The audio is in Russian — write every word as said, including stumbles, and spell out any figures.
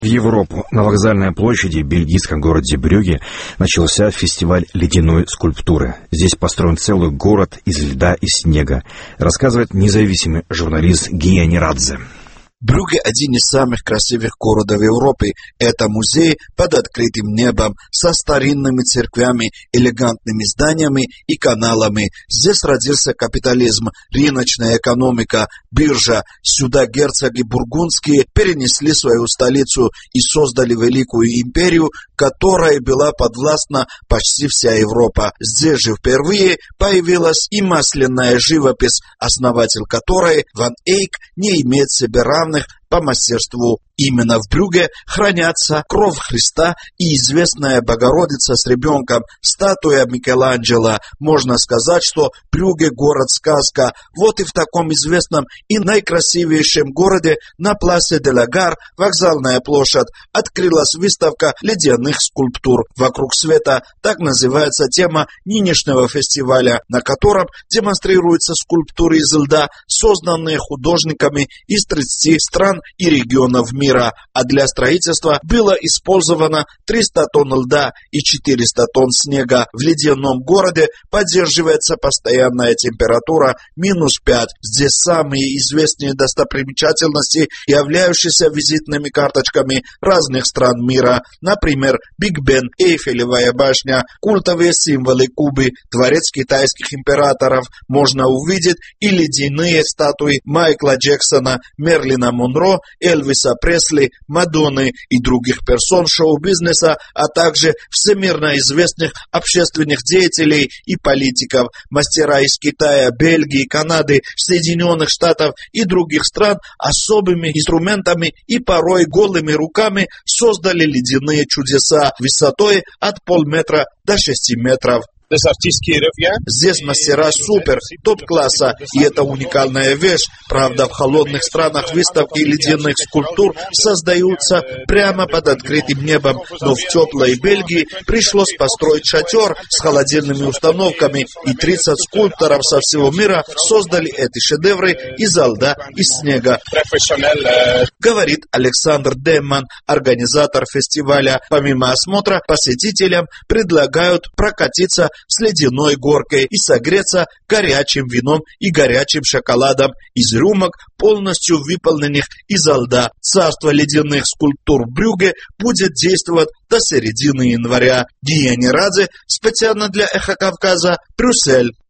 В Европу на вокзальной площади в бельгийском городе Брюгге начался фестиваль ледяной скульптуры. Здесь построен целый город из льда и снега, рассказывает независимый журналист Гия Нерадзе. Брюгге – один из самых красивых городов Европы. Это музей под открытым небом, со старинными церквями, элегантными зданиями и каналами. Здесь родился капитализм, рыночная экономика, биржа. Сюда герцоги бургундские перенесли свою столицу и создали великую империю, которой была подвластна почти вся Европа. Здесь же впервые появилась и масляная живопись, основатель которой, Ван Эйк, не имеет себе равных по мастерству. Именно в Брюгге хранятся кровь Христа и известная Богородица с ребенком, статуя Микеланджело. Можно сказать, что Брюгге – город-сказка. Вот и в таком известном и наикрасивейшем городе на Пласе де ла Гар, вокзальная площадь, открылась выставка ледяных скульптур. «Вокруг света» – так называется тема нынешнего фестиваля, на котором демонстрируются скульптуры из льда, созданные художниками из тридцати стран и регионов мира. А для строительства было использовано триста тонн льда и четыреста тонн снега. В ледяном городе поддерживается постоянная температура минус пять. Здесь самые известные достопримечательности, являющиеся визитными карточками разных стран мира. Например, Биг Бен, Эйфелевая башня, культовые символы Кубы, дворец китайских императоров. Можно увидеть и ледяные статуи Майкла Джексона, Мерлина Монро, Элвиса Пресли, Мадонны и других персон шоу-бизнеса, а также всемирно известных общественных деятелей и политиков. Мастера из Китая, Бельгии, Канады, Соединенных Штатов и других стран особыми инструментами и порой голыми руками создали ледяные чудеса высотой от полметра до шести метров. Здесь мастера супер, топ-класса, и это уникальная вещь. Правда, в холодных странах выставки ледяных скульптур создаются прямо под открытым небом, но в теплой Бельгии пришлось построить шатер с холодильными установками, и тридцать скульпторов со всего мира создали эти шедевры из льда и снега. Говорит Александр Демман, организатор фестиваля. Помимо осмотра, посетителям предлагают прокатиться с ледяной горкой и согреться горячим вином и горячим шоколадом из рюмок, полностью выполненных из льда. Царство ледяных скульптур в Брюгге будет действовать до середины января. Гия Нерадзе, специально для Эхо Кавказа, Брюссель.